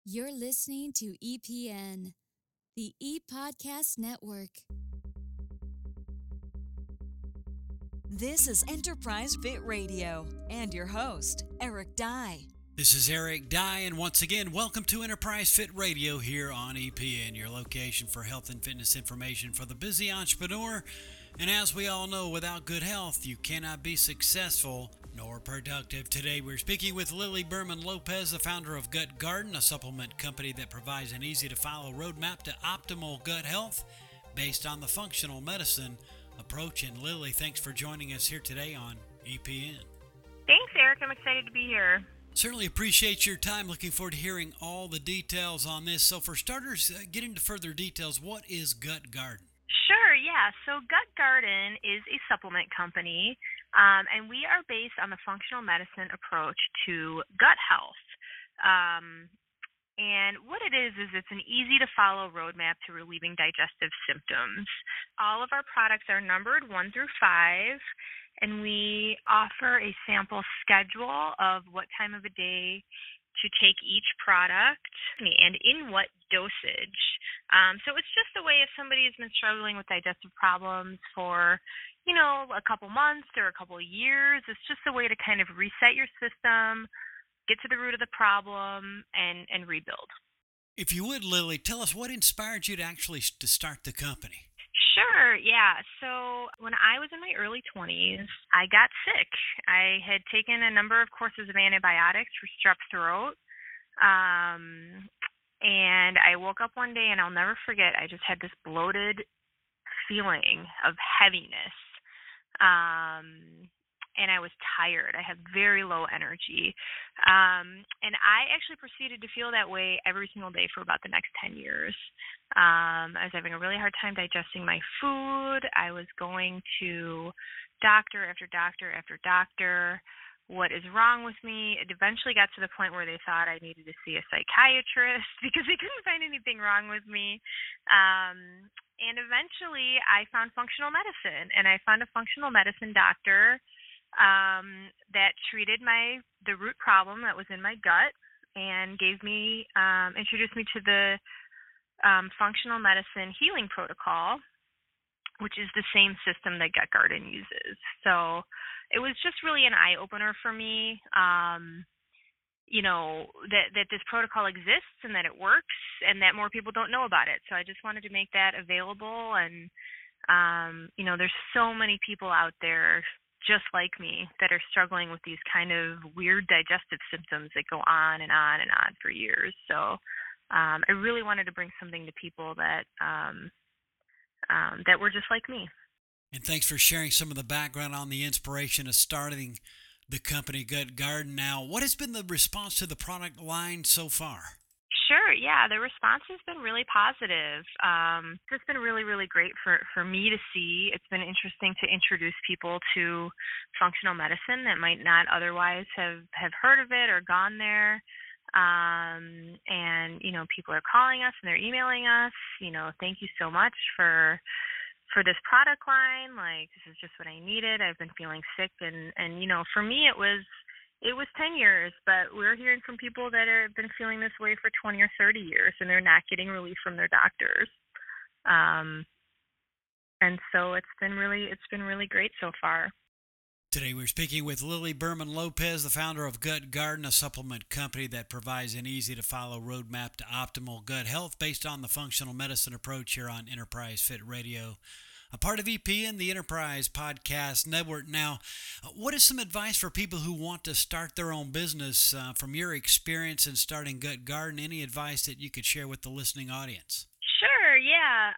You're listening to EPN, the E-Podcast Network. This is Enterprise Fit Radio and your host, Eric Dye. This is Eric Dye, and once again, welcome to Enterprise Fit Radio here on EPN, your location for health and fitness information for the busy entrepreneur. And as we all know, without good health, you cannot be successful nor productive. Today, we're speaking with Lily Berman Lopez, the founder of Gut Garden, a supplement company that provides an easy-to-follow roadmap to optimal gut health based on the functional medicine approach. And Lily, thanks for joining us here today on EPN. Thanks, Eric. I'm excited to be here. Certainly appreciate your time. Looking forward to hearing all the details on this. So for starters, get into further details. What is Gut Garden? Sure, yeah. So Gut Garden is a supplement company, and we are based on the functional medicine approach to gut health. And what it is it's an easy-to-follow roadmap to relieving digestive symptoms. All of our products are numbered 1 through 5, and we offer a sample schedule of what time of the day to take each product and in what dosage. So it's just a way if somebody has been struggling with digestive problems for, a couple months or a couple of years, it's just a way to kind of reset your system, get to the root of the problem, and rebuild. If you would, Lily, tell us what inspired you to start the company. Sure, yeah. So when I was in my early 20s, I got sick. I had taken a number of courses of antibiotics for strep throat. And I woke up one day, and I'll never forget, I just had this bloated feeling of heaviness. And I was tired. I had very low energy. And I actually proceeded to feel that way every single day for about the next 10 years. I was having a really hard time digesting my food. I was going to doctor after doctor after doctor. What is wrong with me? It eventually got to the point where they thought I needed to see a psychiatrist because they couldn't find anything wrong with me. And eventually I found functional medicine, and I found a functional medicine doctor that treated the root problem that was in my gut and introduced me to the functional medicine healing protocol, which is the same system that Gut Garden uses. So it was just really an eye-opener for me, that this protocol exists and that it works and that more people don't know about it. So I just wanted to make that available. And, there's so many people out there just like me that are struggling with these kind of weird digestive symptoms that go on and on and on for years. So I really wanted to bring something to people that were just like me. And thanks for sharing some of the background on the inspiration of starting the company Gut Garden. Now, what has been the response to the product line so far? Sure, yeah, the response has been really positive. It's been really, really great for me to see. It's been interesting to introduce people to functional medicine that might not otherwise have heard of it or gone there. And, people are calling us and they're emailing us, thank you so much for this product line. Like, this is just what I needed. I've been feeling sick. And for me, it was 10 years, but we're hearing from people that have been feeling this way for 20 or 30 years, and they're not getting relief from their doctors. And so it's been really great so far. Today we're speaking with Lily Berman Lopez, the founder of Gut Garden, a supplement company that provides an easy-to-follow roadmap to optimal gut health based on the functional medicine approach here on Enterprise Fit Radio, a part of EPN, the Enterprise Podcast Network. Now, what is some advice for people who want to start their own business from your experience in starting Gut Garden? Any advice that you could share with the listening audience? Sure, yeah.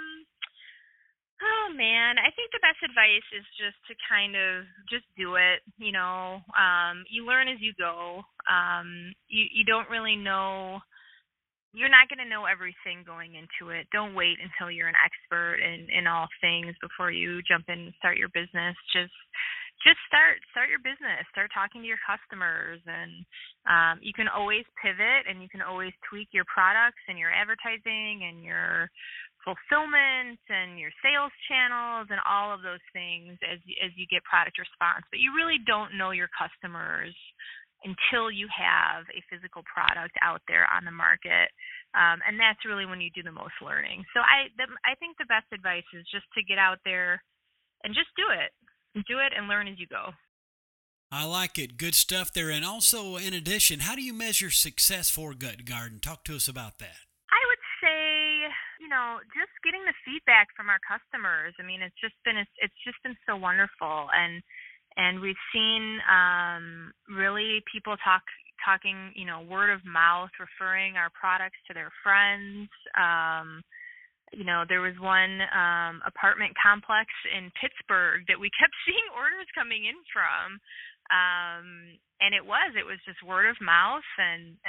Oh man, I think the best advice is just to kind of just do it. You learn as you go. You don't really know. You're not going to know everything going into it. Don't wait until you're an expert in all things before you jump in and start your business. Just start your business. Start talking to your customers, and you can always pivot and you can always tweak your products and your advertising and your fulfillment and your sales channels and all of those things as you get product response. But you really don't know your customers until you have a physical product out there on the market. And that's really when you do the most learning. So I think the best advice is just to get out there and just do it. Do it and learn as you go. I like it. Good stuff there. And also, in addition, how do you measure success for Gut Garden? Talk to us about that. I would say, just getting the feedback from our customers. I mean, it's just been so wonderful, and we've seen really people talking, word of mouth, referring our products to their friends. There was one apartment complex in Pittsburgh that we kept seeing orders coming in from. And it was just word of mouth, and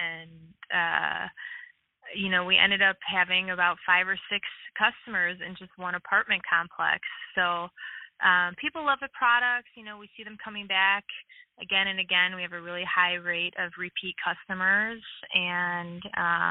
we ended up having about 5 or 6 customers in just one apartment complex. So people love the products. We see them coming back again and again. We have a really high rate of repeat customers, and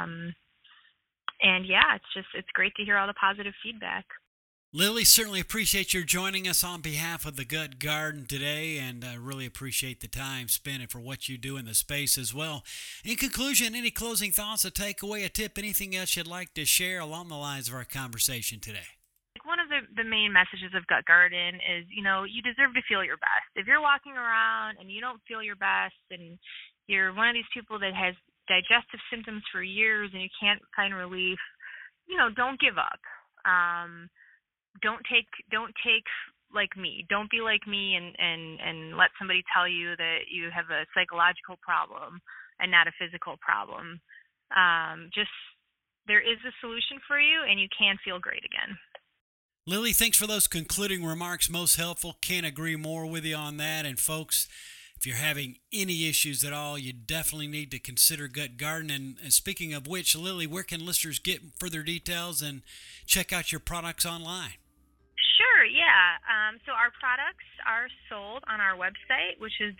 yeah, it's great to hear all the positive feedback. Lily, certainly appreciate your joining us on behalf of the Gut Garden today, and I really appreciate the time spent and for what you do in the space as well. In conclusion, any closing thoughts, a takeaway, a tip, anything else you'd like to share along the lines of our conversation today? One of the main messages of Gut Garden is, you deserve to feel your best. If you're walking around and you don't feel your best, and you're one of these people that has digestive symptoms for years and you can't find relief, don't give up. Don't take like me. Don't be like me and let somebody tell you that you have a psychological problem and not a physical problem. There is a solution for you, and you can feel great again. Lily, thanks for those concluding remarks. Most helpful. Can't agree more with you on that. And folks, if you're having any issues at all, you definitely need to consider Gut Garden. And speaking of which, Lily, where can listeners get further details and check out your products online? Sure, yeah. So our products are sold on our website, which is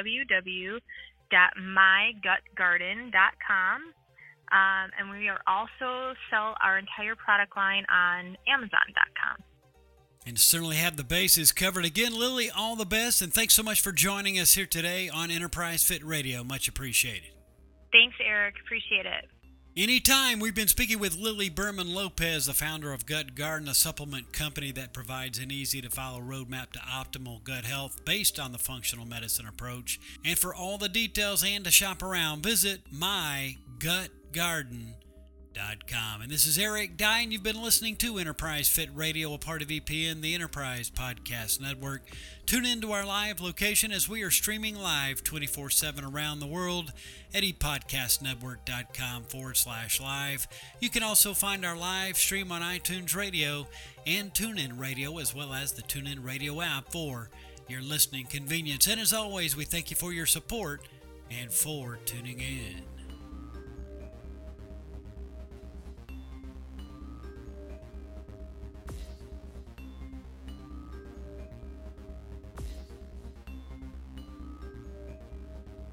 www.mygutgarden.com. And we also sell our entire product line on Amazon.com. And certainly have the bases covered. Again, Lily, all the best, and thanks so much for joining us here today on Enterprise Fit Radio. Much appreciated. Thanks, Eric. Appreciate it. Anytime. We've been speaking with Lily Berman Lopez, the founder of Gut Garden, a supplement company that provides an easy-to-follow roadmap to optimal gut health based on the functional medicine approach. And for all the details and to shop around, visit mygutgarden.com. And this is Eric Dye, and you've been listening to Enterprise Fit Radio, a part of EPN, the Enterprise Podcast Network. Tune in to our live location as we are streaming live 24/7 around the world at epodcastnetwork.com/live. You can also find our live stream on iTunes Radio and TuneIn Radio, as well as the TuneIn Radio app for your listening convenience. And as always, we thank you for your support and for tuning in.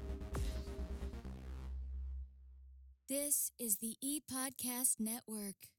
This is the ePodcast Network.